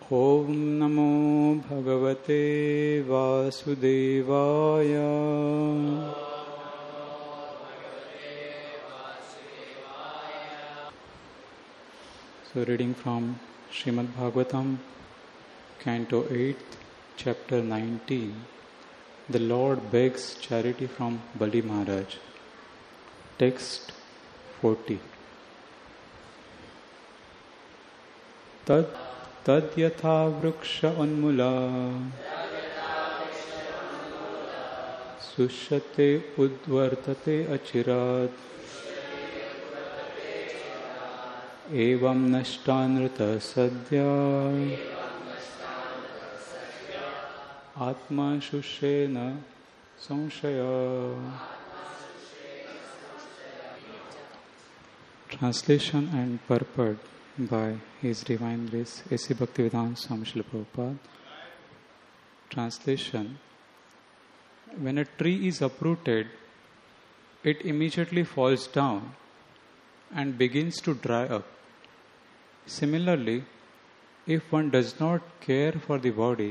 Om Namo Bhagavate Vasudevaya. So reading from Srimad Bhagavatam, Canto 8, Chapter 19. The Lord begs charity from Bali Maharaj. Text 40. Tad yatha vriksha unmula sushate udvartate achirat evam nashtanrata sadya atma shushena samshaya. Translation and purport by His Divine Grace A.C. Bhaktivedanta Swami Srila Prabhupada. Translation: when a tree is uprooted, it immediately falls down and begins to dry up. Similarly, if one does not care of the body,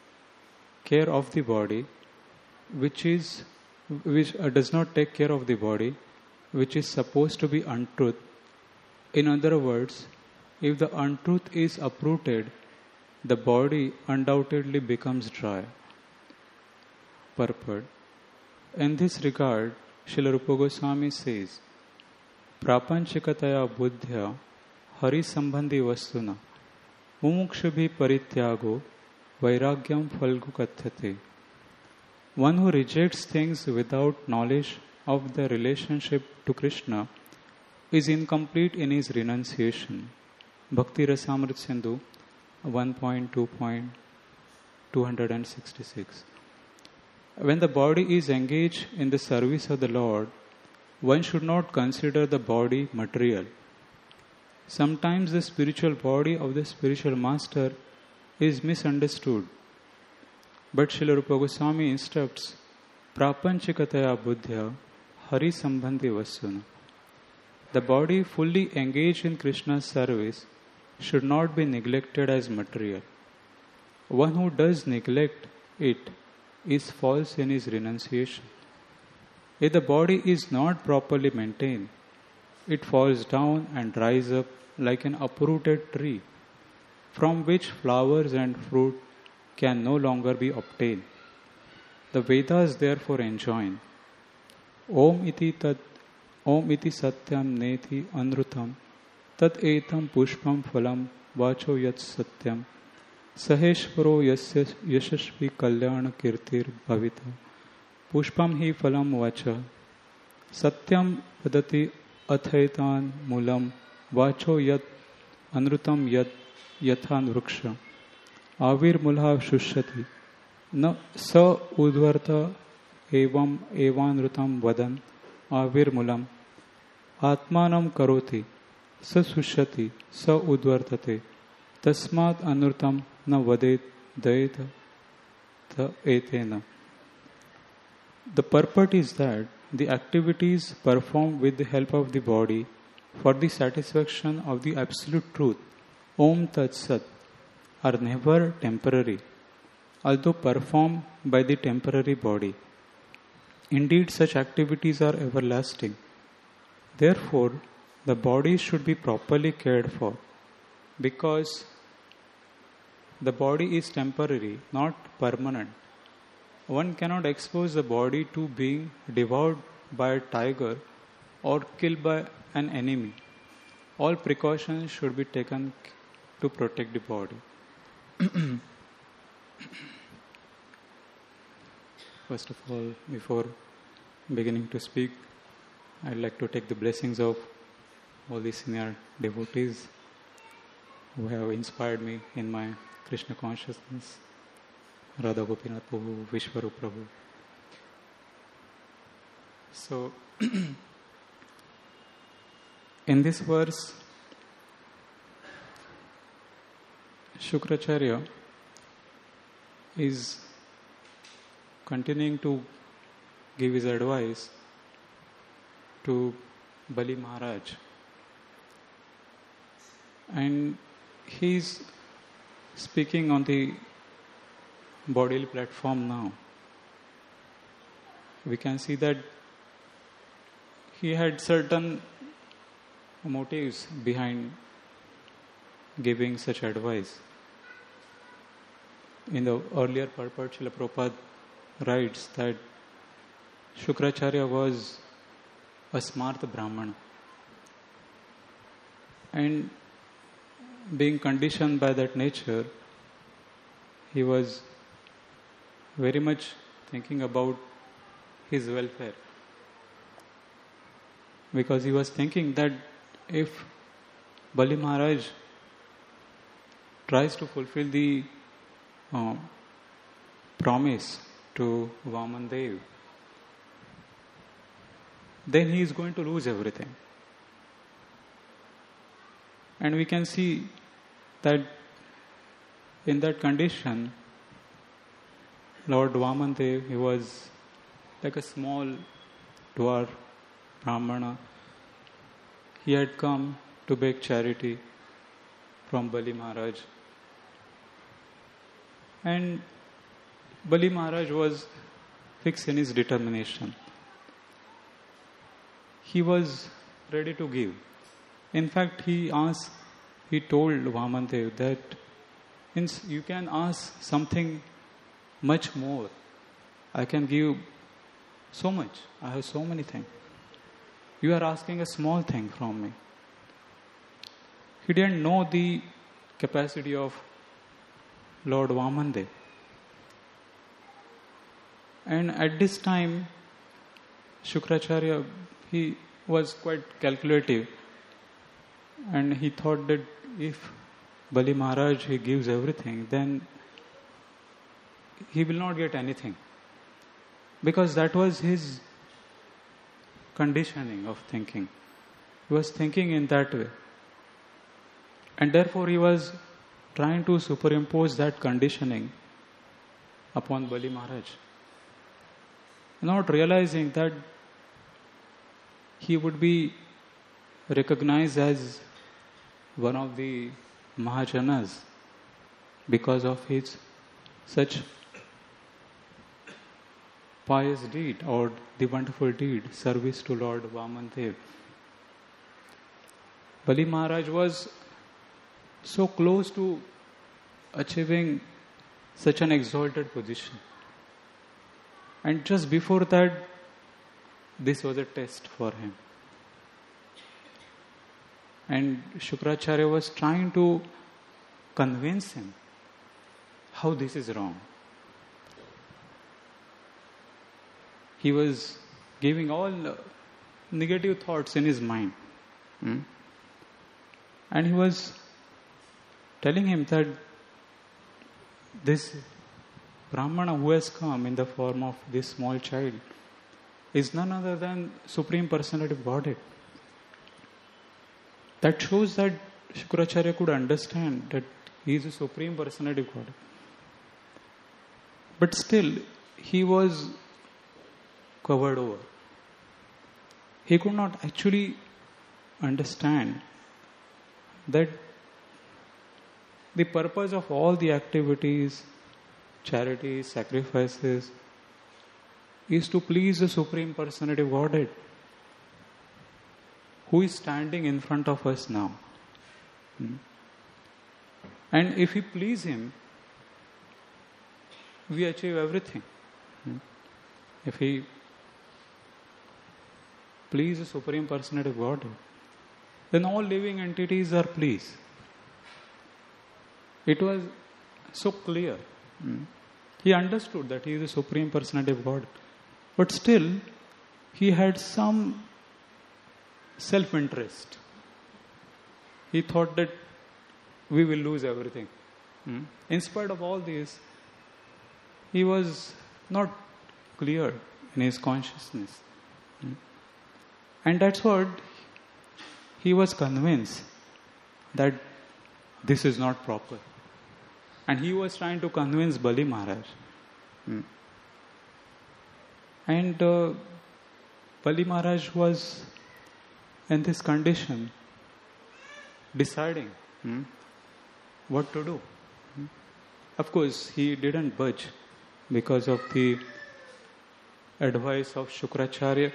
which does not take care of the body, which is supposed to be untruth. In other words, if the untruth is uprooted, the body undoubtedly becomes dry. Purport. In this regard, Srila Rupa Goswami says, Prapanchikataya buddhya hari sambandhi vastuna mumukshabhi parityago vairagyam falgu kathyate. One who rejects things without knowledge of the relationship to Krishna is incomplete in his renunciation. Bhakti Rasamrit Sindhu 1.2.266. When the body is engaged in the service of the Lord, one should not consider the body material. Sometimes the spiritual body of the spiritual master is misunderstood. But Srila Rupa Goswami instructs, Prapanchikataya buddhya hari sambandhi vasuna. The body fully engaged in Krishna's service should not be neglected as material. One who does neglect it is false in his renunciation. If the body is not properly maintained, it falls down and dries up like an uprooted tree, from which flowers and fruit can no longer be obtained. The Vedas therefore enjoin, Om iti satyam nethi anrutam tat etam pushpam phalam vacho yat satyam saheshvaro yasya yashashvi kalyana kirtir bhavita pushpam hi phalam vacha satyam vadati athaitan mulam vacho yat anrutam yat yathan vruksha avir mulha shushati na sa udvarta evam evanrutam vadan avir mulam atmanam karoti sa sushati sa udvartate tasmat anurtam na vadet dayeta ta etena. The purport is that the activities performed with the help of the body for the satisfaction of the absolute truth, Om Tat Sat, are never temporary, although performed by the temporary body. Indeed, such activities are everlasting. Therefore, the body should be properly cared for, because the body is temporary, not permanent. One cannot expose the body to being devoured by a tiger or killed by an enemy. All precautions should be taken to protect the body. First of all, before beginning to speak, I'd like to take the blessings of all the senior devotees who have inspired me in my Krishna consciousness. Radha Gopinath Prabhu, Vishwarup Prabhu. So, in this verse, Shukracharya is continuing to give his advice to Bali Maharaj. And he's speaking on the bodily platform now, we can see that he had certain motives behind giving such advice. In the earlier purport, Srila Prabhupada writes that Shukracharya was a smarta Brahmana, and being conditioned by that nature, he was very much thinking about his welfare, because he was thinking that if Bali Maharaj tries to fulfill the promise to Vaman Dev, then he is going to lose everything. And we can see that in that condition, Lord Vaman Dev, he was like a small dwarf Brahmana. He had come to beg charity from Bali Maharaj. And Bali Maharaj was fixed in his determination. He was ready to give. In fact, he told Vaman Dev that you can ask something much more. I can give so much. I have so many things. You are asking a small thing from me. He didn't know the capacity of Lord Vaman Dev. And at this time, Shukracharya, he was quite calculative, and he thought that if Bali Maharaj, he gives everything, then he will not get anything. Because that was his conditioning of thinking. He was thinking in that way. And therefore he was trying to superimpose that conditioning upon Bali Maharaj, not realizing that he would be recognized as one of the Mahajanas because of his such pious deed or the wonderful deed, service to Lord Vaman Dev. Bali Maharaj was so close to achieving such an exalted position. And just before that, this was a test for him. And Shukracharya was trying to convince him how this is wrong. He was giving all negative thoughts in his mind. And he was telling him that this Brahmana who has come in the form of this small child is none other than Supreme Personality of Godhead. That shows that Shukracharya could understand that he is a Supreme Personality of Godhead. But still, he was covered over. He could not actually understand that the purpose of all the activities, charities, sacrifices, is to please the Supreme Personality of Godhead, who is standing in front of us now. And if we please Him, we achieve everything. If we please the Supreme Personality of Godhead, then all living entities are pleased. It was so clear. He understood that he is the Supreme Personality of God. But still, he had some self-interest. He thought that we will lose everything. In spite of all this, he was not clear in his consciousness. And that's what he was convinced that this is not proper. And he was trying to convince Bali Maharaj. And Bali Maharaj was in this condition, deciding what to do. Of course, he didn't budge because of the advice of Shukracharya.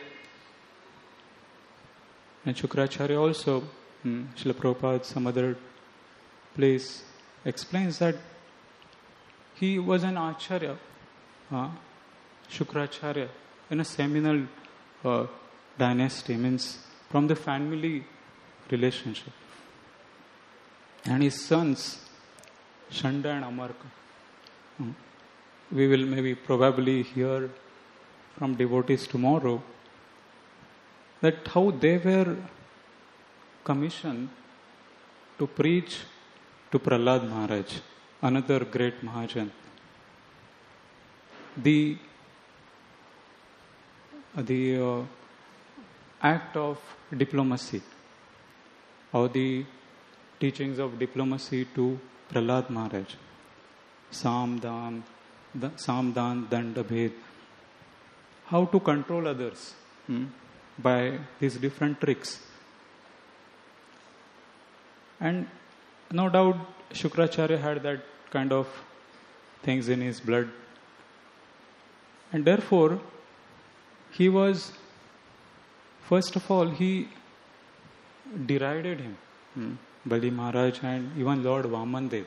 And Shukracharya also, Srila Prabhupada, some other place, explains that he was an Acharya, Shukracharya, in a seminal dynasty, means from the family relationship. And his sons, Shanda and Amarka, we will maybe probably hear from devotees tomorrow that how they were commissioned to preach to Prahlad Maharaj, another great Mahajan. The act of diplomacy or the teachings of diplomacy to Prahlad Maharaj, Samdan, Danda, Bhed, how to control others by these different tricks. And no doubt Shukracharya had that kind of things in his blood. And therefore, he was, first of all, he derided him, Bali Maharaj and even Lord Vamandev.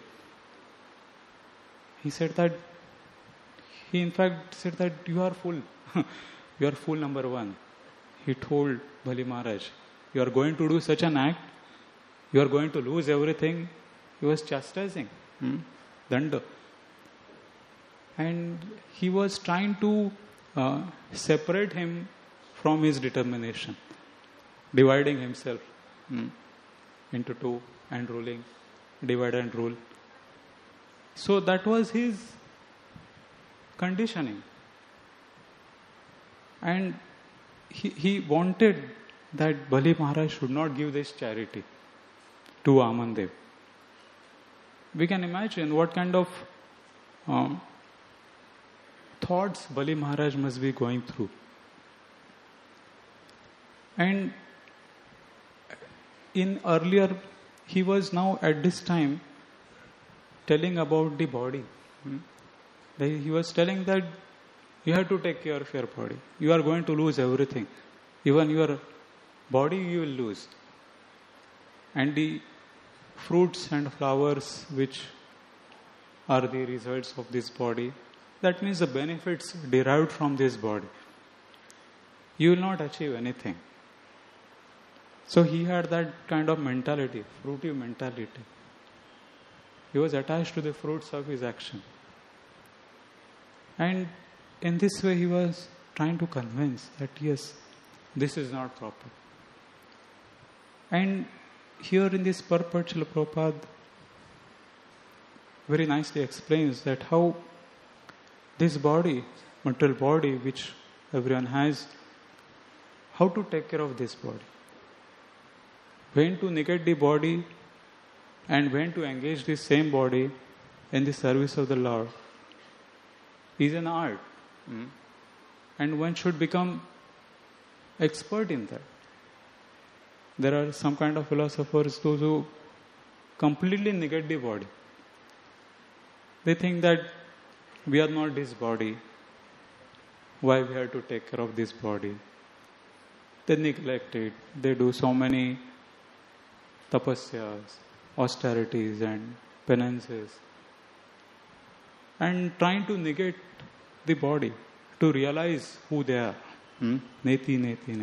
He said that, he in fact said that you are fool. You are fool number one. He told Bali Maharaj, you are going to do such an act, you are going to lose everything. He was chastising Danda. And he was trying to separate him from his determination, dividing himself into two and ruling, divide and rule. So that was his conditioning. And he wanted that Bali Maharaj should not give this charity to Vamandev. We can imagine what kind of thoughts Bali Maharaj must be going through. And in earlier, he was now at this time telling about the body. He was telling that you have to take care of your body. You are going to lose everything. Even your body you will lose. And the fruits and flowers which are the results of this body, that means the benefits derived from this body, you will not achieve anything. So he had that kind of mentality, fruitive mentality. He was attached to the fruits of his action. And in this way he was trying to convince that yes, this is not proper. And here in this purport, Srila Prabhupada very nicely explains that how this body, material body which everyone has, how to take care of this body. When to negate the body and when to engage this same body in the service of the Lord is an art. And one should become expert in that. There are some kind of philosophers, those who completely negate the body. They think that we are not this body. Why we have to take care of this body? They neglect it. They do so many tapasyas, austerities and penances. And trying to negate the body to realize who they are. Neti.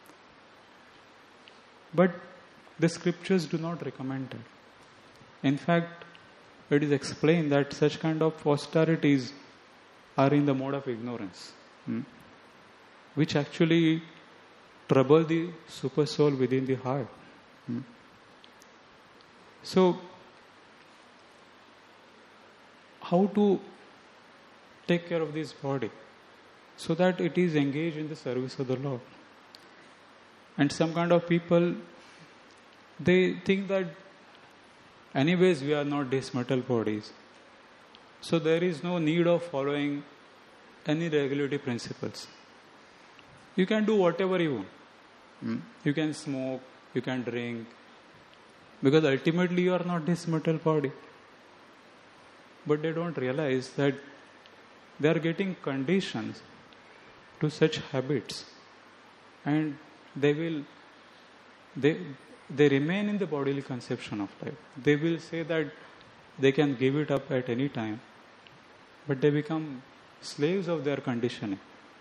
But the scriptures do not recommend that. In fact, it is explained that such kind of austerities are in the mode of ignorance, which actually trouble the super soul within the heart. So, how to take care of this body so that it is engaged in the service of the Lord? And some kind of people, they think that anyways we are not these metal bodies. So there is no need of following any regulative principles. You can do whatever you want. You can smoke, you can drink, because ultimately you are not this metal body. but they don't realize that they are getting conditions to such habits, and they remain in the bodily conception of life. They will say that they can give it up at any time, but they become slaves of their conditioning.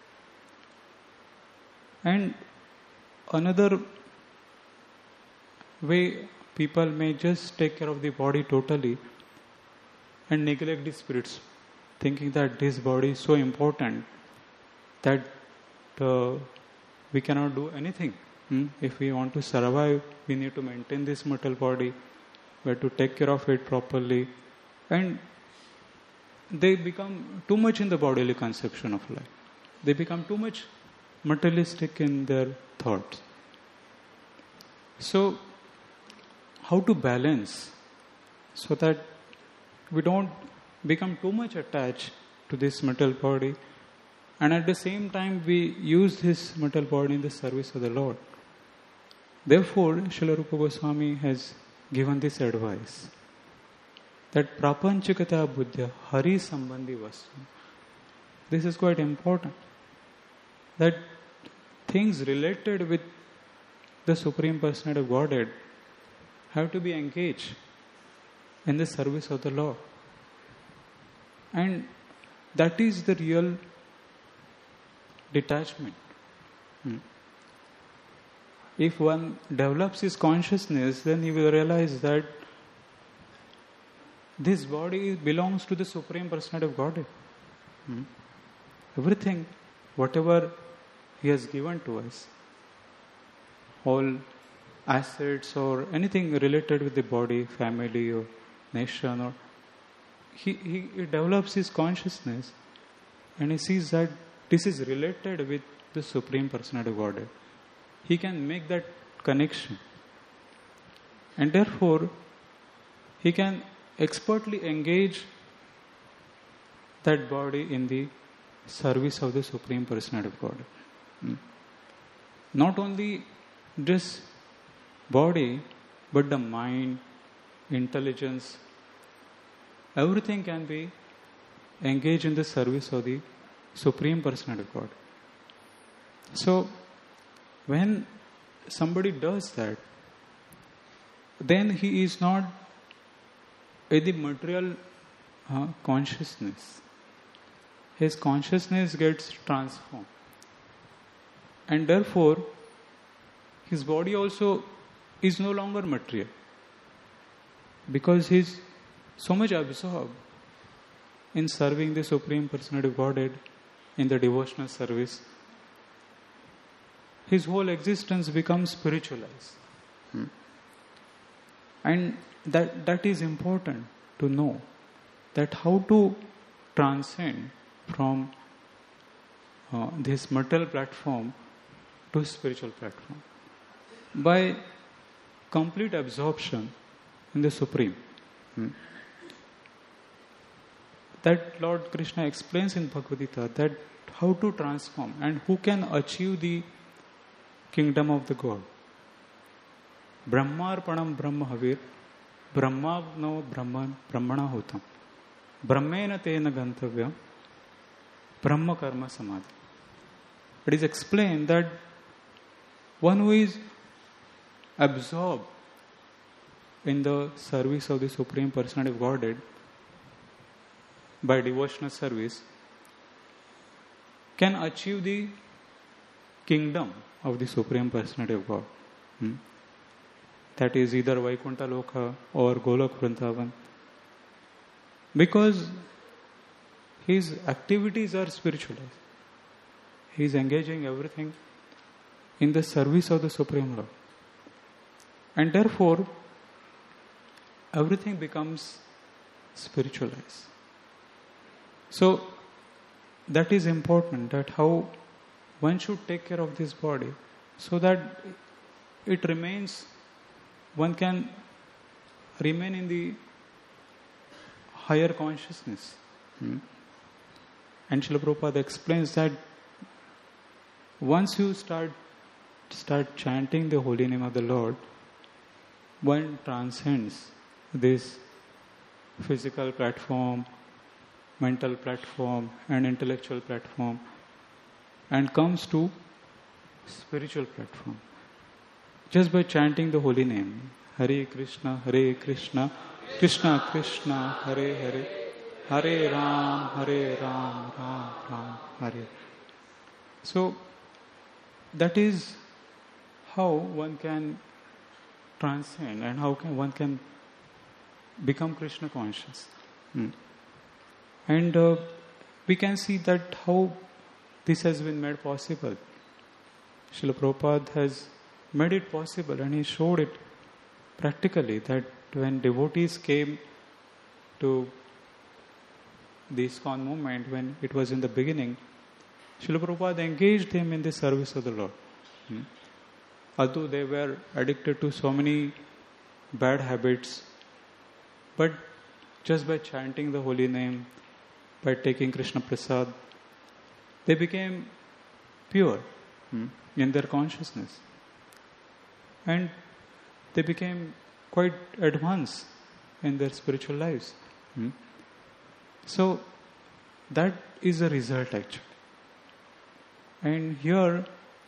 And another way, people may just take care of the body totally and neglect the spirits, thinking that this body is so important that we cannot do anything. If we want to survive, we need to maintain this mortal body. We have to take care of it properly. And they become too much in the bodily conception of life. They become too much materialistic in their thoughts. So, how to balance so that we don't become too much attached to this material body, and at the same time we use this material body in the service of the Lord. Therefore, Srila Rupa Goswami has given this advice that prapanchikata buddhya hari sambandhi vastu. This is quite important. That things related with the Supreme Personality of Godhead have to be engaged in the service of the Lord. And that is the real detachment. If one develops his consciousness, then he will realize that this body belongs to the Supreme Personality of Godhead. Everything, whatever He has given to us, all assets or anything related with the body, family or nation, or he develops his consciousness and he sees that this is related with the Supreme Personality of Godhead. He can make that connection. And therefore, he can expertly engage that body in the service of the Supreme Personality of Godhead. Not only just body, but the mind, intelligence, everything can be engaged in the service of the Supreme Personality of God. So, when somebody does that, then he is not in the material consciousness. His consciousness gets transformed. And therefore, his body also is no longer material. Because he is so much absorbed in serving the Supreme Personality of Godhead in the devotional service, his whole existence becomes spiritualized. And that is important to know, that how to transcend from this material platform to spiritual platform by complete absorption in the Supreme. That Lord Krishna explains in Bhagavad Gita that how to transform and who can achieve the kingdom of the God. Brahmarpanam Brahma Havir, Brahmagno Brahmana Hotam, Brahmena Tena Gantavya, Brahma Karma Samadhi. It is explained that one who is absorbed in the service of the Supreme Personality of Godhead by devotional service can achieve the kingdom of the Supreme Personality of God. That is either Vaikuntha Loka or Golok Vrindavan. Because his activities are spiritualized. He is engaging everything in the service of the Supreme Lord. And therefore, everything becomes spiritualized. So, that is important, that how one should take care of this body so that it remains, one can remain in the higher consciousness. And Srila Prabhupada explains that once you start chanting the holy name of the Lord, one transcends this physical platform, mental platform, and intellectual platform, and comes to spiritual platform. Just by chanting the holy name, Hare Krishna, Krishna Krishna, Hare Hare, Hare Ram, Ram Ram, Hare. So, that is how one can transcend and how one can become Krishna conscious. And we can see that how this has been made possible. Srila Prabhupada has made it possible, and he showed it practically that when devotees came to the ISKCON movement, when it was in the beginning, Srila Prabhupada engaged them in the service of the Lord. Although they were addicted to so many bad habits, but just by chanting the holy name, by taking Krishna Prasad, they became pure in their consciousness. And they became quite advanced in their spiritual lives. So, that is the result actually. And here,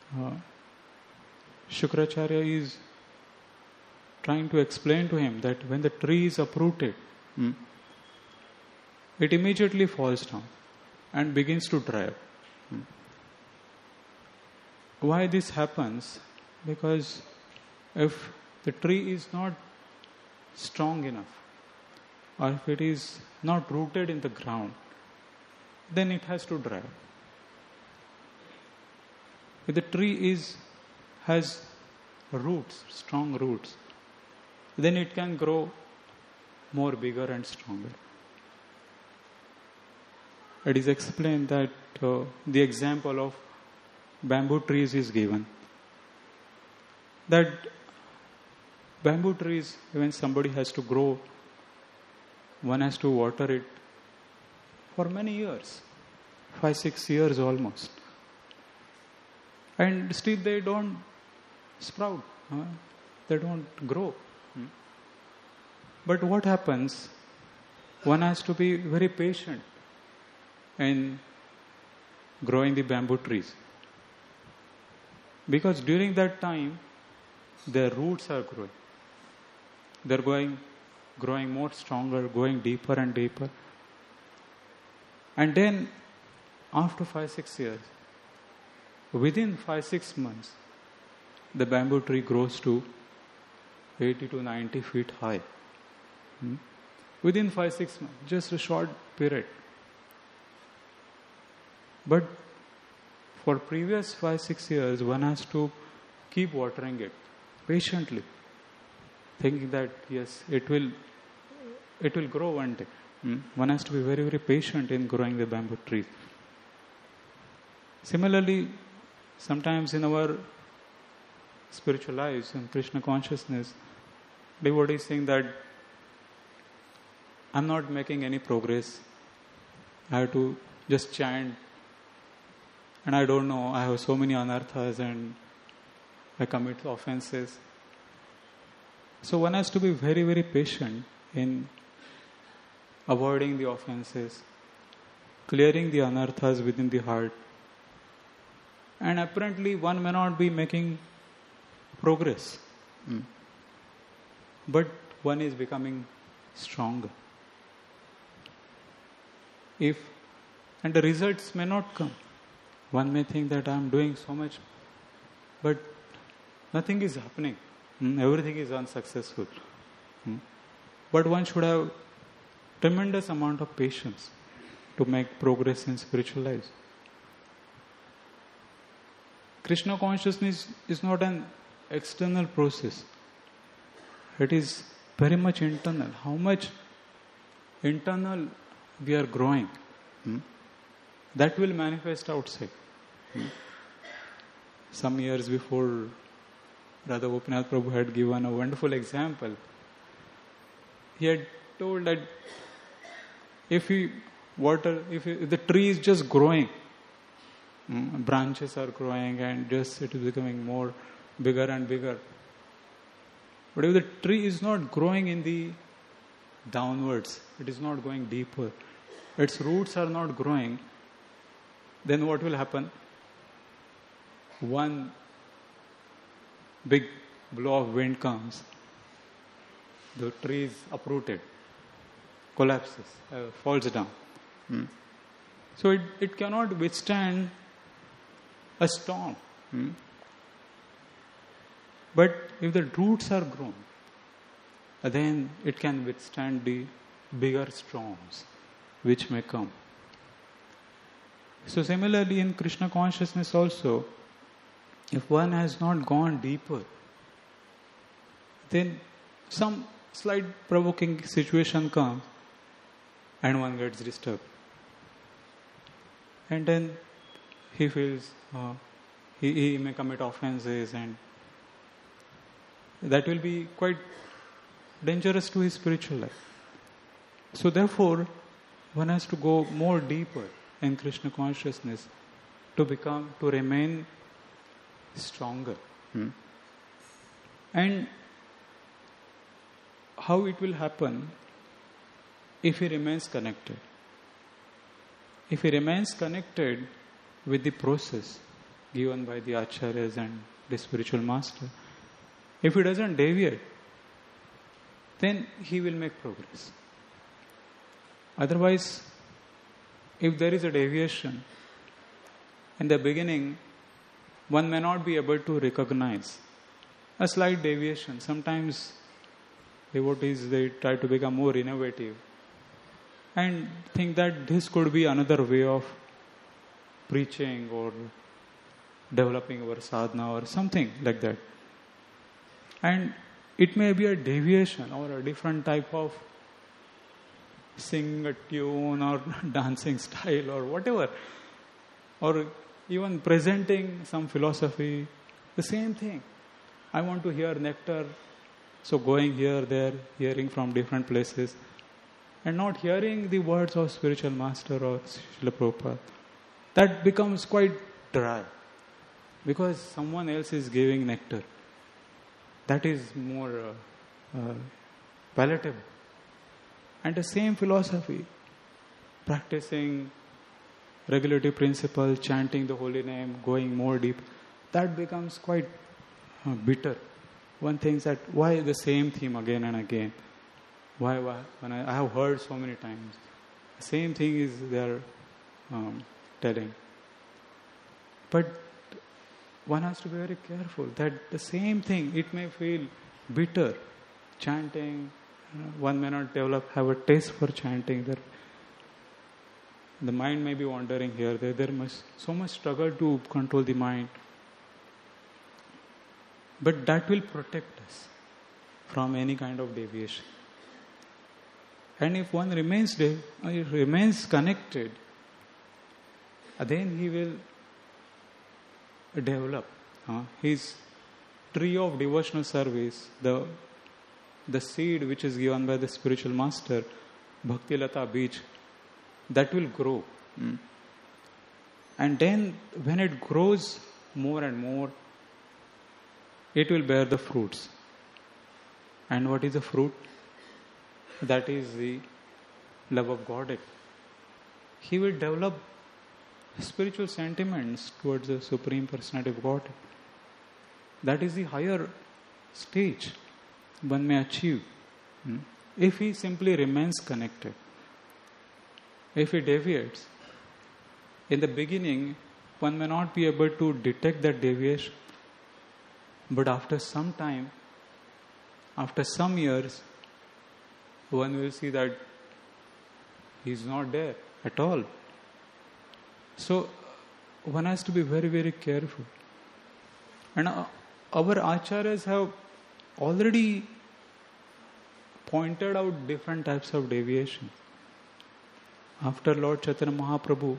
Shukracharya is trying to explain to him that when the tree is uprooted, it immediately falls down and begins to dry up. Why this happens? Because if the tree is not strong enough, or if it is not rooted in the ground, then it has to dry up. If the tree has roots, strong roots, then it can grow more bigger and stronger. It is explained that the example of bamboo trees is given. That bamboo trees, when somebody has to grow, one has to water it for many years, 5-6 years almost. And still they don't sprout, they don't grow. But what happens? One has to be very patient in growing the bamboo trees. Because during that time, their roots are growing. They're growing more stronger, going deeper and deeper. And then, after 5-6 years, within 5-6 months, the bamboo tree grows to 80 to 90 feet high. Within 5-6 months, just a short period. But for previous 5-6 years, one has to keep watering it patiently, thinking that yes, it will grow one day. One has to be very, very patient in growing the bamboo tree. Similarly, sometimes in our spiritual lives and Krishna consciousness, devotees think that I'm not making any progress. I have to just chant. And I don't know, I have so many anarthas and I commit offenses. So one has to be very, very patient in avoiding the offenses, clearing the anarthas within the heart. And apparently one may not be making progress. But one is becoming stronger. And the results may not come. One may think that I am doing so much, but nothing is happening. Everything is unsuccessful. But one should have tremendous amount of patience to make progress in spiritual lives. Krishna consciousness is not an external process. It is very much internal. How much internal we are growing, that will manifest outside. Some years before, Radha Gopinath Prabhu had given a wonderful example. He had told that if the tree is just growing, branches are growing and just it is becoming more bigger and bigger. But if the tree is not growing in the downwards. It is not going deeper. Its roots are not growing. Then what will happen? One big blow of wind comes. The tree is uprooted, collapses, falls down. So it cannot withstand a storm. But if the roots are grown, then it can withstand the bigger storms which may come. So similarly in Krishna consciousness also, if one has not gone deeper, then some slight provoking situation comes and one gets disturbed. And then he feels he may commit offenses, and that will be quite dangerous to his spiritual life. So therefore, one has to go more deeper in Krishna consciousness to remain stronger. And how it will happen if he remains connected. If he remains connected with the process given by the acharyas and the spiritual master, if he doesn't deviate, then he will make progress. Otherwise, if there is a deviation, in the beginning, one may not be able to recognize a slight deviation. Sometimes devotees, they try to become more innovative and think that this could be another way of preaching or developing our sadhana or something like that. And it may be a deviation or a different type of sing a tune or dancing style or whatever, or even presenting some philosophy, the same thing. I want to hear nectar, so going here, there, hearing from different places, and not hearing the words of spiritual master or Srila Prabhupada. That becomes quite dry, because someone else is giving nectar. That is more palatable. And the same philosophy, practicing regulative principle, chanting the holy name, going more deep, that becomes quite bitter. One thinks that why the same theme again and again? Why when I have heard so many times, the same thing is they are telling. But one has to be very careful that the same thing, it may feel bitter, chanting. One may not have a taste for chanting. The mind may be wandering here. There must so much struggle to control the mind. But that will protect us from any kind of deviation. And if one remains connected, then he will develop his tree of devotional service, the seed which is given by the spiritual master, Bhakti Lata Beej, that will grow. And then when it grows more and more, it will bear the fruits. And what is the fruit? That is the love of Godhead. He will develop spiritual sentiments towards the Supreme Personality of Godhead. That is the higher stage one may achieve if he simply remains connected. If he deviates, in the beginning, one may not be able to detect that deviation. But after some time, after some years, one will see that he is not there at all. So, one has to be very, very careful. And our acharyas have already pointed out different types of deviation. After Lord Chaitanya Mahaprabhu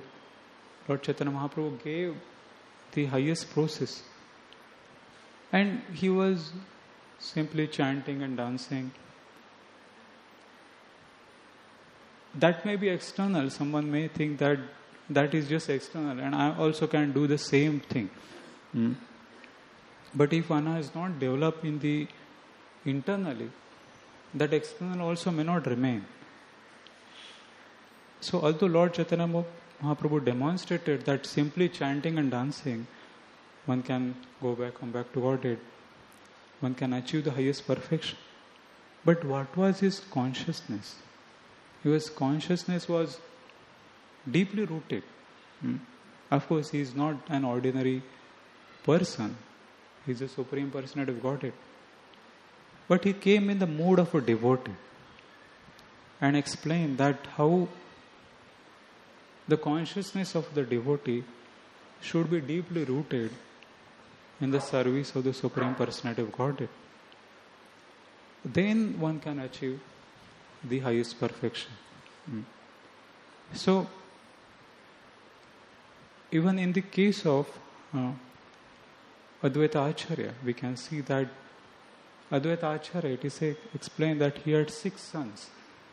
gave the highest process. And he was simply chanting and dancing. That may be external. Someone may think that is just external, and I also can do the same thing. But if one has not developed internally, that external also may not remain. So although Lord Chaitanya Mahaprabhu demonstrated that simply chanting and dancing, one can come back to Godhead, one can achieve the highest perfection. But what was his consciousness? His consciousness was deeply rooted. Of course, he is not an ordinary person. He is a Supreme Personality of Godhead. But he came in the mood of a devotee and explained that how the consciousness of the devotee should be deeply rooted in the service of the Supreme Personality of Godhead. Then one can achieve the highest perfection. So, even in the case of Advaita Acharya, we can see that Advaita Acharya, it is explained that he had 6 sons.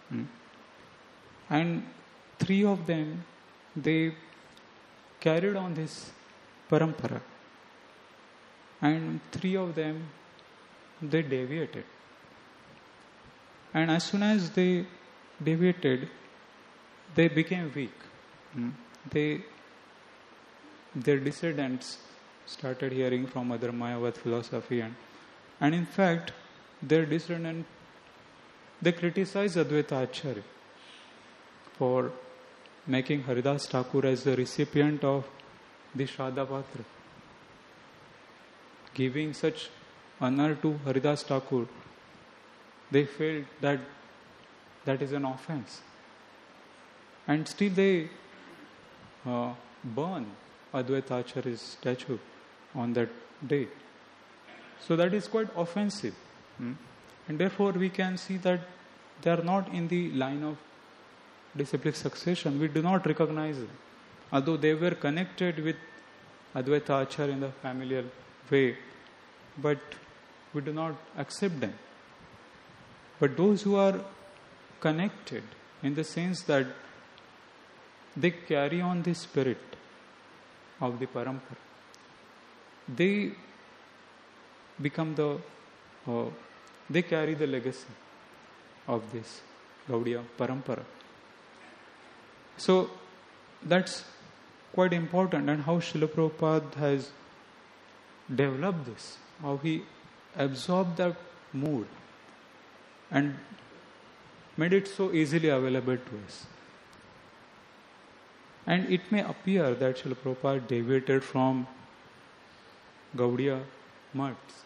And 3 of them, they carried on this parampara. And 3 of them, they deviated. And as soon as they deviated, they became weak. Their descendants started hearing from other Mayavad philosophy, and in fact, their descendants, they criticized Advaita Acharya for making Haridas Thakur as the recipient of the Shraddha Patra. Giving such honor to Haridas Thakur, they felt that that is an offense. And still they burn Advaita Acharya's statue on that day. So that is quite offensive. And therefore we can see that they are not in the line of disciplic succession. We do not recognize them. Although they were connected with Advaita Acharya in the familial way, but we do not accept them. But those who are connected in the sense that they carry on the spirit of the parampara, they become they carry the legacy of this Gaudiya parampara. So that's quite important, and how Srila Prabhupada has developed this, how he absorbed that mood and made it so easily available to us. And it may appear that Srila Prabhupada deviated from Gaudiya mats.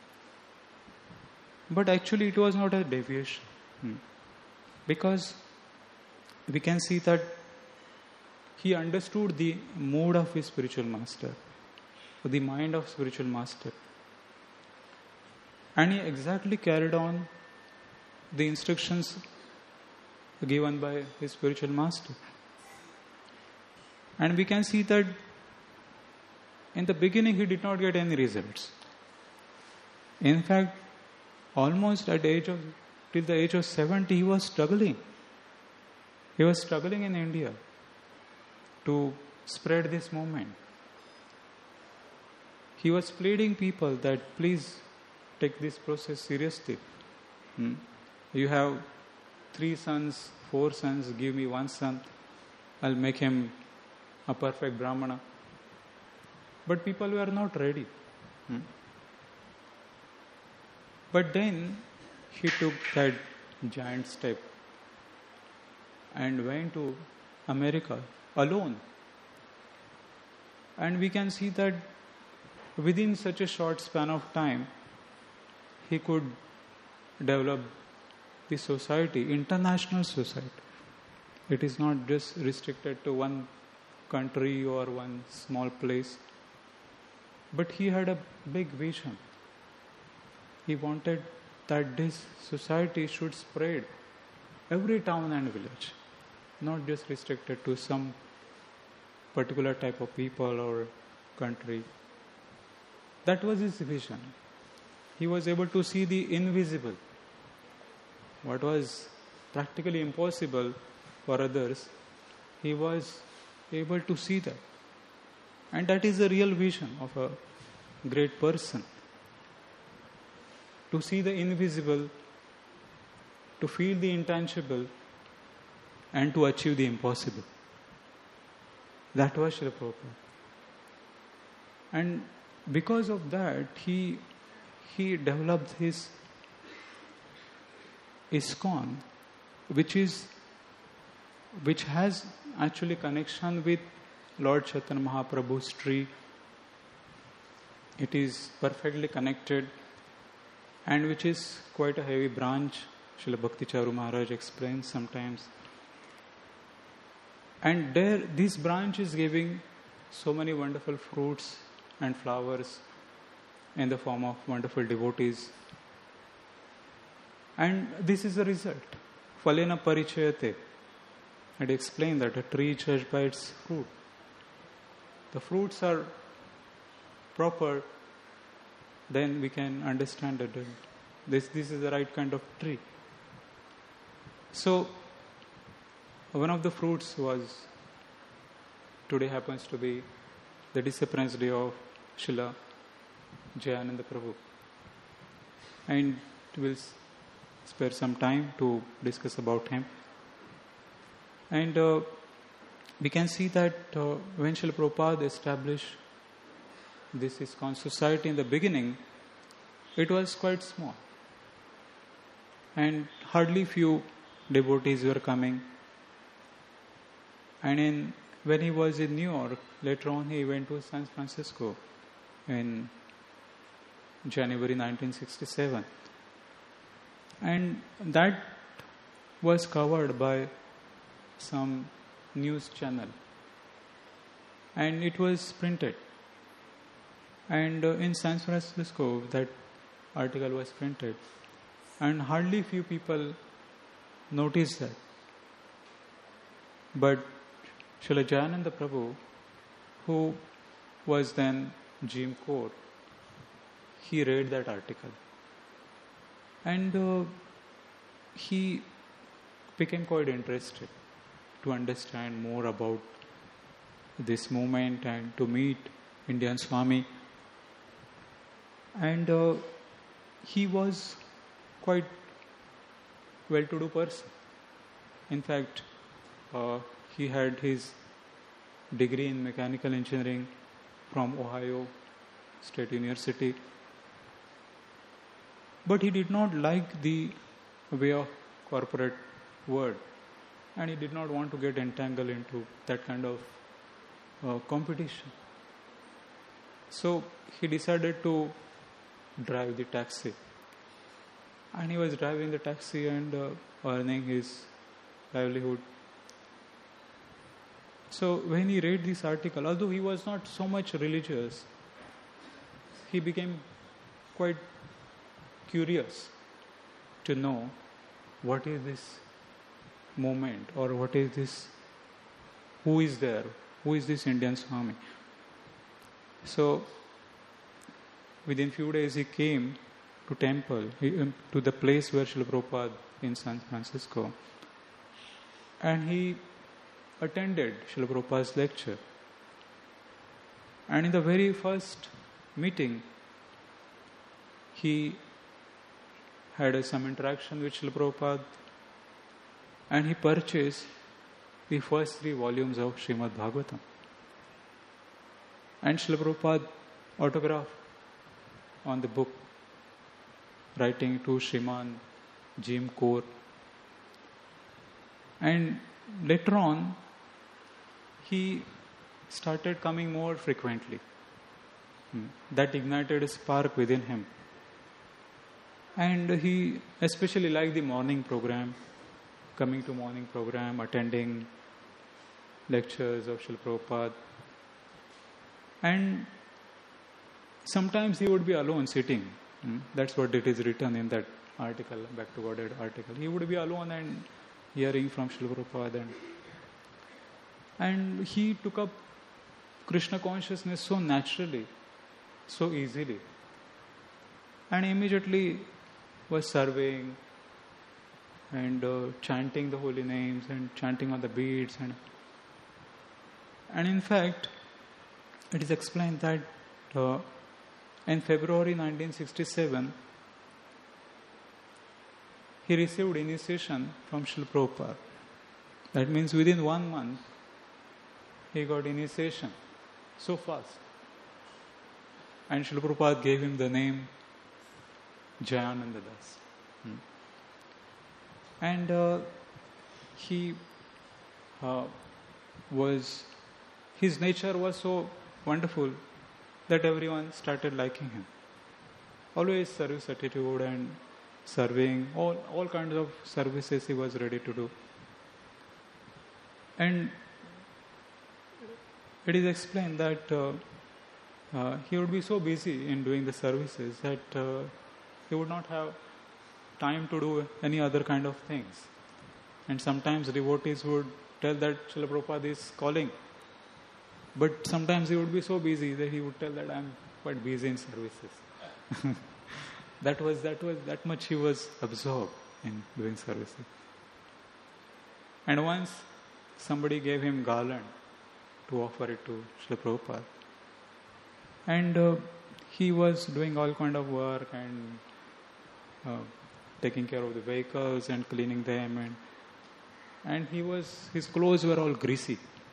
But actually it was not a deviation. Because we can see that he understood the mood of his spiritual master, the mind of spiritual master. And he exactly carried on the instructions given by his spiritual master. And we can see that in the beginning he did not get any results. In fact, almost till the age of 70, he was struggling. He was struggling in India to spread this movement. He was pleading people that please take this process seriously. You have 3 sons, 4 sons, give me 1 son. I'll make him a perfect Brahmana. But people were not ready. But then he took that giant step and went to America alone. And we can see that within such a short span of time, he could develop the society, international society. It is not just restricted to one country or one small place. But he had a big vision. He wanted that this society should spread every town and village, not just restricted to some particular type of people or country. That was his vision. He was able to see the invisible. What was practically impossible for others, he was able to see that. And that is the real vision of a great person. To see the invisible to feel the intangible and to achieve the impossible. That was Srila Prabhupada. And because of that, he developed his ISKCON, which has actually connection with Lord Chaitanya Mahaprabhu's tree. It is perfectly connected, and which is quite a heavy branch. Srila Bhakti Charu Maharaj explains sometimes. And there, this branch is giving so many wonderful fruits and flowers in the form of wonderful devotees. And this is the result. Phalena parichayate. I'd explained that a tree is judged by its fruit. The fruits are proper, then we can understand that this is the right kind of tree. So, one of the fruits was, today happens to be the disappearance day of Srila Jayananda Prabhu. And we'll spare some time to discuss about him. And we can see that when Srila Prabhupada established this ISKCON society in the beginning, it was quite small. And hardly few devotees were coming. And when he was in New York, later on he went to San Francisco in January 1967. And that was covered by some news channel. And it was printed. And in San Francisco, that article was printed. And hardly few people noticed that. But Srila Jayananda Prabhu, who was then Jim Kaur, he read that article. And he became quite interested to understand more about this movement and to meet Indian Swami. And he was quite well-to-do person. In fact, he had his degree in mechanical engineering from Ohio State University. But he did not like the way of corporate world, and he did not want to get entangled into that kind of competition. So he decided to drive the taxi. And he was driving the taxi and earning his livelihood. So when he read this article, although he was not so much religious, he became quite curious to know what is this movement, or what is this, who is there, who is this Indian Swami. So within few days he came to temple, to the place where Srila Prabhupada in San Francisco, and he attended Srila Prabhupada's lecture. And in the very first meeting, he had some interaction with Srila Prabhupada, and he purchased the first 3 volumes of Srimad Bhagavatam. And Srila Prabhupada autographed on the book, writing to Shriman Jim Kaur. And later on, he started coming more frequently. That ignited a spark within him. And he especially liked the morning program, coming to morning program, attending lectures of Srila Prabhupada. And sometimes he would be alone sitting. That's what it is written in that article, Back to Godhead article. He would be alone and hearing from Srila Prabhupada. And he took up Krishna consciousness so naturally, so easily. And immediately was surveying and chanting the holy names and chanting on the beads. And in fact, it is explained that in February 1967, he received initiation from Srila Prabhupada. That means within 1 month, he got initiation so fast. And Srila Prabhupada gave him the name Jayananda Das. And he his nature was so wonderful that everyone started liking him. Always service attitude and serving, all kinds of services he was ready to do. And it is explained that he would be so busy in doing the services that he would not have time to do any other kind of things. And sometimes devotees would tell that Srila Prabhupada is calling. But sometimes he would be so busy that he would tell that I am quite busy in services. that much he was absorbed in doing services. And once somebody gave him garland to offer it to Srila Prabhupada. And he was doing all kind of work and taking care of the vehicles and cleaning them, and his clothes were all greasy.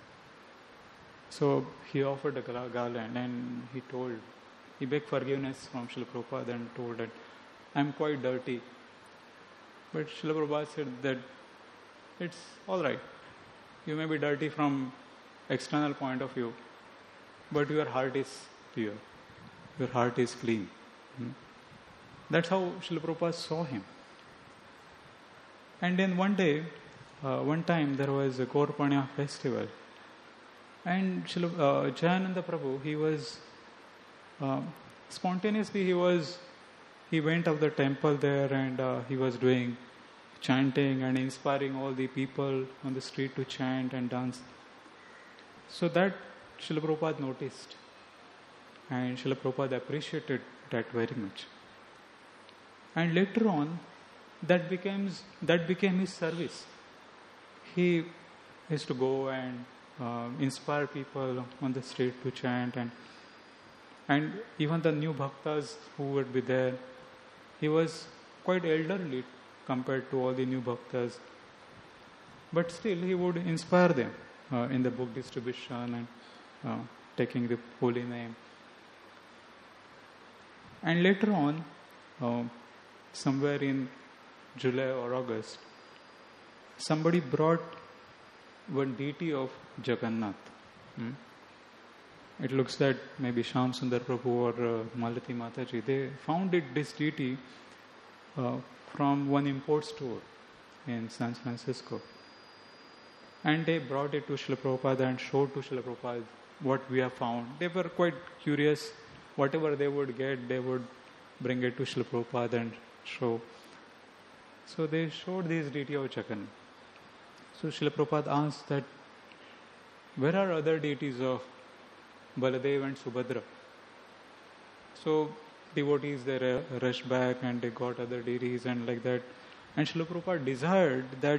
So he offered a garland and he begged forgiveness from Srila Prabhupada and told that I am quite dirty. But Srila Prabhupada said that it's all right. You may be dirty from external point of view, but your heart is pure. Your heart is clean. That's how Srila Prabhupada saw him. And then one time there was a Gaur Purnima festival. And Jayananda Prabhu, he was spontaneously he went of the temple there and he was doing chanting and inspiring all the people on the street to chant and dance. So that Srila Prabhupada noticed, and Srila Prabhupada appreciated that very much. And later on, that became his service. He used to go and inspire people on the street to chant, and even the new bhaktas who would be there. He was quite elderly compared to all the new bhaktas, but still he would inspire them in the book distribution and taking the holy name. And later on, somewhere in July or August, somebody brought one deity of Jagannath. It looks that maybe Shyam Sundar Prabhu or Malati Mataji, they found this deity from one import store in San Francisco. And they brought it to Srila Prabhupada and showed to Srila Prabhupada what we have found. They were quite curious. Whatever they would get, they would bring it to Srila Prabhupada and show. So they showed this deity of Jagannath. So Srila Prabhupada asked that, where are other deities of Baladev and Subhadra? So devotees, they rushed back and they got other deities and like that. And Srila Prabhupada desired that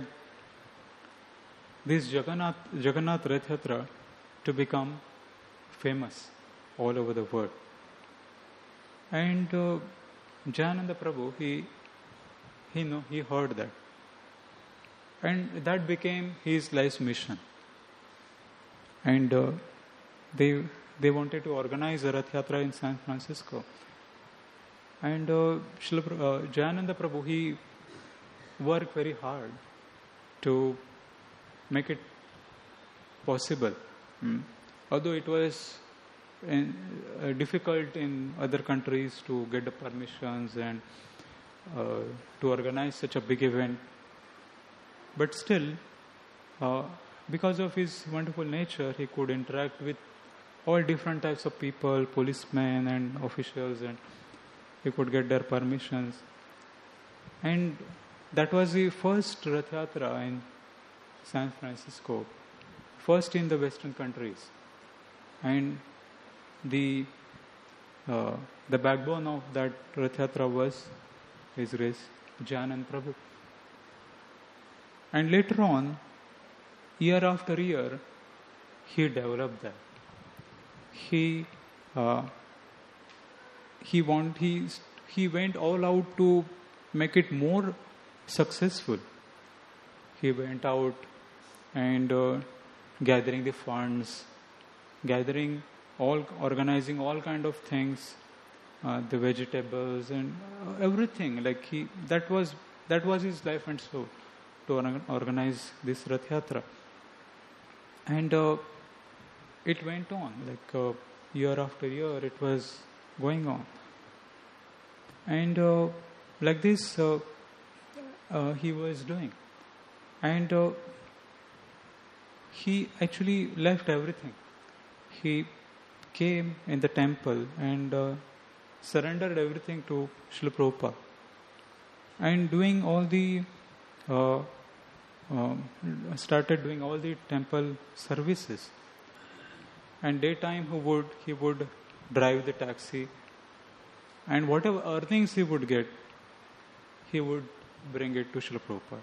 this Jagannath Rath Yatra to become famous all over the world. And Jayananda Prabhu, he heard that. And that became his life's mission. And they wanted to organize a Rath Yatra in San Francisco. And Jayananda Prabhu, he worked very hard to make it possible. Although it was difficult in other countries to get the permissions and to organize such a big event. But still, because of his wonderful nature, he could interact with all different types of people, policemen and officials, and he could get their permissions. And that was the first Rath Yatra in San Francisco, first in the Western countries. And the backbone of that Rath Yatra was his race, Jayananda Prabhu. And later on, year after year, he developed that. He went all out to make it more successful. He went out and gathering the funds, organizing all kind of things, the vegetables and everything. Like that was his life and soul, to organize this Rath Yatra. And it went on, like year after year, it was going on. And like this, he was doing. And he actually left everything. He came in the temple and surrendered everything to Srila Prabhupada. And doing all the started doing all the temple services. And daytime he would drive the taxi, and whatever earnings he would get, he would bring it to Srila Prabhupada.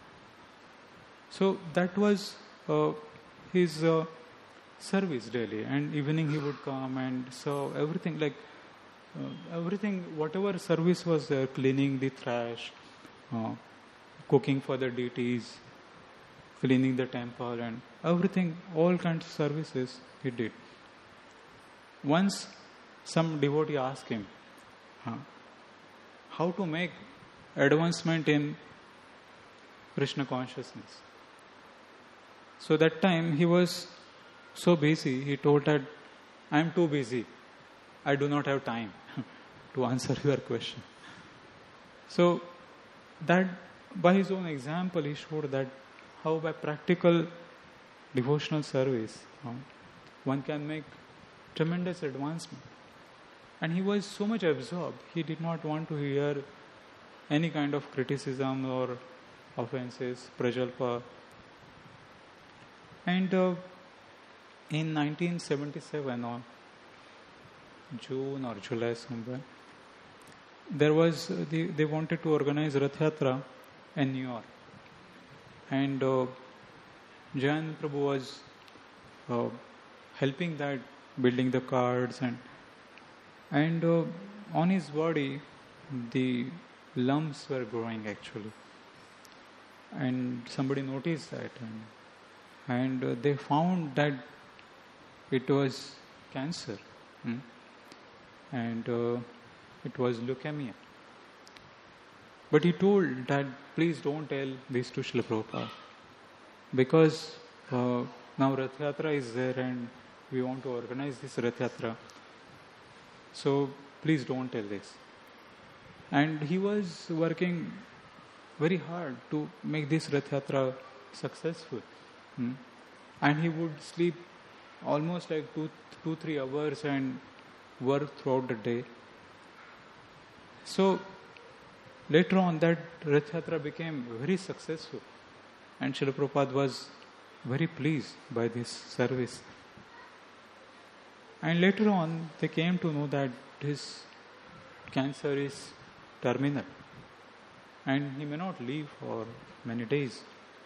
So that was his service daily. And evening he would come and serve everything, like everything, whatever service was there, cleaning the trash, cooking for the deities, cleaning the temple and everything, all kinds of services he did. Once some devotee asked him how to make advancement in Krishna consciousness. So that time he was so busy, he told that, I am too busy, I do not have time to answer your question. So that by his own example he showed that how by practical devotional service one can make tremendous advancement. And he was so much absorbed, he did not want to hear any kind of criticism or offenses, prajalpa. And in 1977 or June or July somewhere, there was they wanted to organize Rath Yatra in New York. And Jayan Prabhu was helping that, building the cards, and on his body the lumps were growing actually. And somebody noticed that, and they found that it was cancer, and it was leukemia. But he told that, please don't tell this to Srila Prabhupada, because now Rath Yatra is there and we want to organize this Rath Yatra. So please don't tell this. And he was working very hard to make this Rath Yatra successful. And he would sleep almost like 2-3 hours and work throughout the day. So later on that Rath Yatra became very successful, and Srila Prabhupada was very pleased by this service. And later on they came to know that his cancer is terminal and he may not live for many days.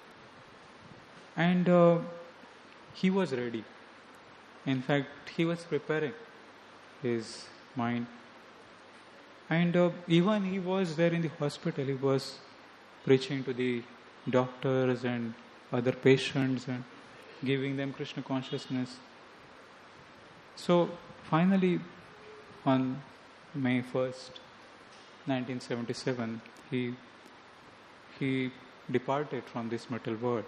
And he was ready. In fact, he was preparing his mind. And even he was there in the hospital, he was preaching to the doctors and other patients and giving them Krishna consciousness. So finally, on May 1st, 1977, he departed from this material world.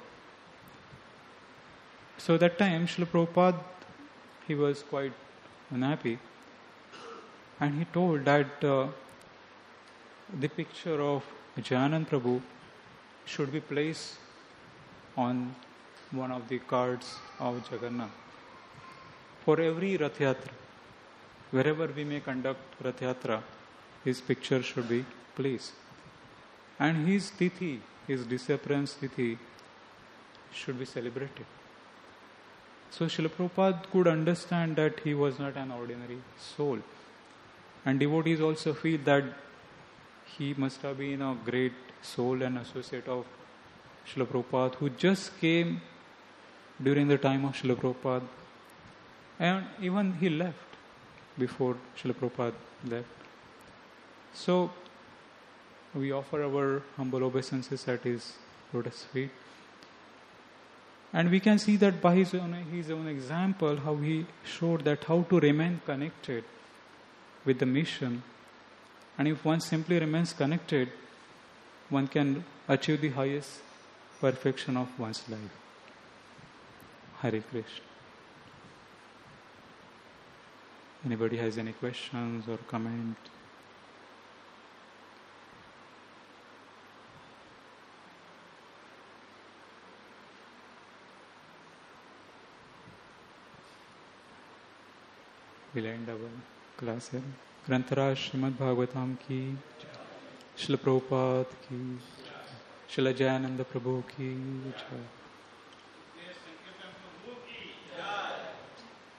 So that time, Srila Prabhupada, he was quite unhappy, and he told that the picture of Jayanand Prabhu should be placed on one of the cards of Jagannath. For every Rath Yatra, wherever we may conduct Rath Yatra, his picture should be placed. And his tithi, his disappearance tithi, should be celebrated. So Srila Prabhupada could understand that he was not an ordinary soul. And devotees also feel that he must have been a great soul and associate of Srila Prabhupada, who just came during the time of Srila Prabhupada. And even he left before Srila Prabhupada left. So we offer our humble obeisances at His lotus feet. And we can see that by his own example, how he showed that how to remain connected with the mission. And if one simply remains connected, one can achieve the highest perfection of one's life. Hare Krishna. Anybody has any questions or comment? We'll end our class here. Grantaraj Srimad Bhagavatam ki, Srila Prabhupada ki, Srila Jayananda Prabhu ki.